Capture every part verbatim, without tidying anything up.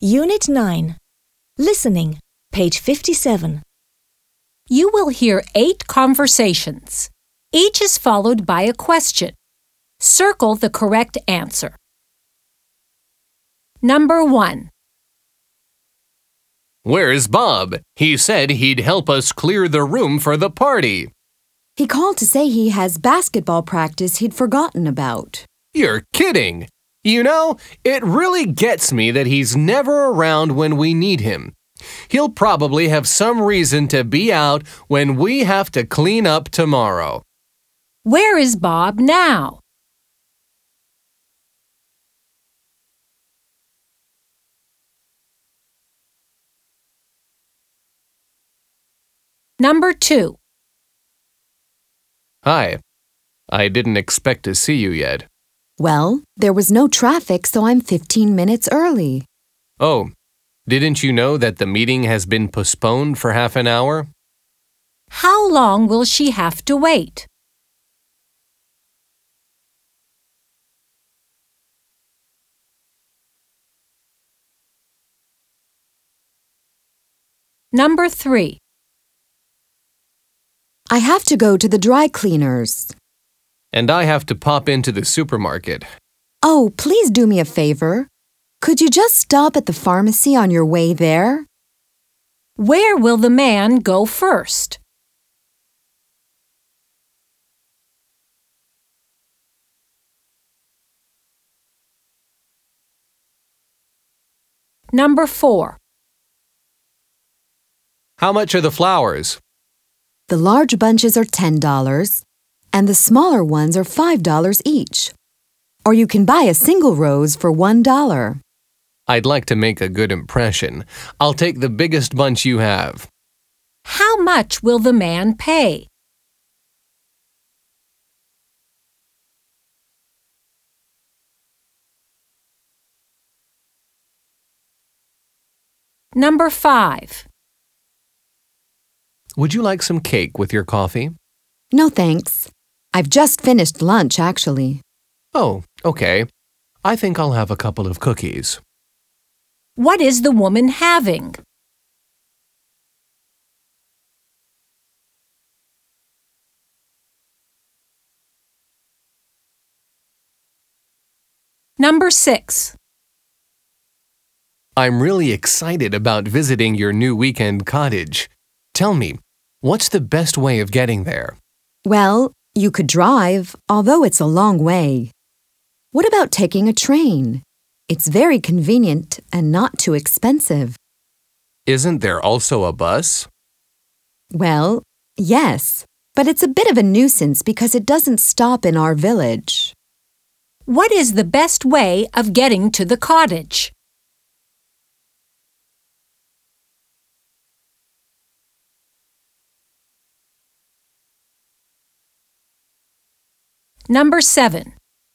Unit nine. Listening, page fifty-seven. You will hear eight conversations. Each is followed by a question. Circle the correct answer. Number one. Where's Bob? He said he'd help us clear the room for the party. He called to say he has basketball practice he'd forgotten about. You're kidding! You know, it really gets me that he's never around when we need him. He'll probably have some reason to be out when we have to clean up tomorrow. Where is Bob now? Number two. Hi. I didn't expect to see you yet. Well, there was no traffic, so I'm fifteen minutes early. Oh, didn't you know that the meeting has been postponed for half an hour? How long will she have to wait? Number three. I have to go to the dry cleaners. And I have to pop into the supermarket. Oh, please do me a favor. Could you just stop at the pharmacy on your way there? Where will the man go first? Number four. How much are the flowers? The large bunches are ten dollars, and the smaller ones are five dollars each. Or you can buy a single rose for one dollar. I'd like to make a good impression. I'll take the biggest bunch you have. How much will the man pay? Number five. Would you like some cake with your coffee? No thanks. I've just finished lunch, actually. Oh, okay. I think I'll have a couple of cookies. What is the woman having? Number six. I'm really excited about visiting your new weekend cottage. Tell me, what's the best way of getting there? Well, you could drive, although it's a long way. What about taking a train? It's very convenient and not too expensive. Isn't there also a bus? Well, yes, but it's a bit of a nuisance because it doesn't stop in our village. What is the best way of getting to the cottage? Number seven.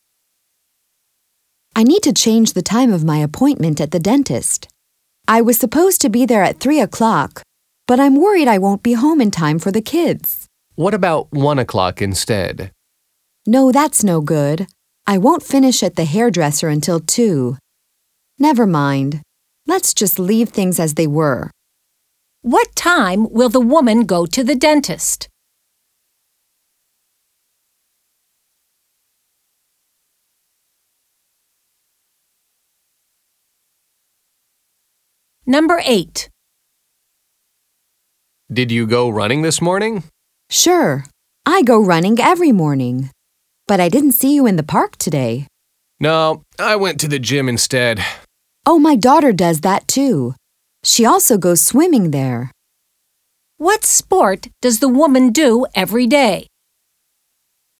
I need to change the time of my appointment at the dentist. I was supposed to be there at three o'clock, but I'm worried I won't be home in time for the kids. What about one o'clock instead? No, that's no good. I won't finish at the hairdresser until two. Never mind. Let's just leave things as they were. What time will the woman go to the dentist? Number eight. Did you go running this morning? Sure. I go running every morning. But I didn't see you in the park today. No, I went to the gym instead. Oh, my daughter does that too. She also goes swimming there. What sport does the woman do every day?